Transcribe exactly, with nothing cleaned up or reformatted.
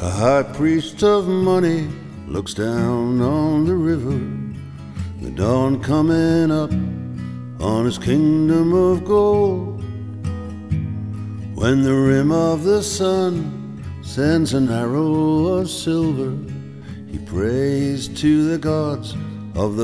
A high priest of money looks down on the river, the dawn coming up on his kingdom of gold. When the rim of the sun sends an arrow of silver, he prays to the gods of the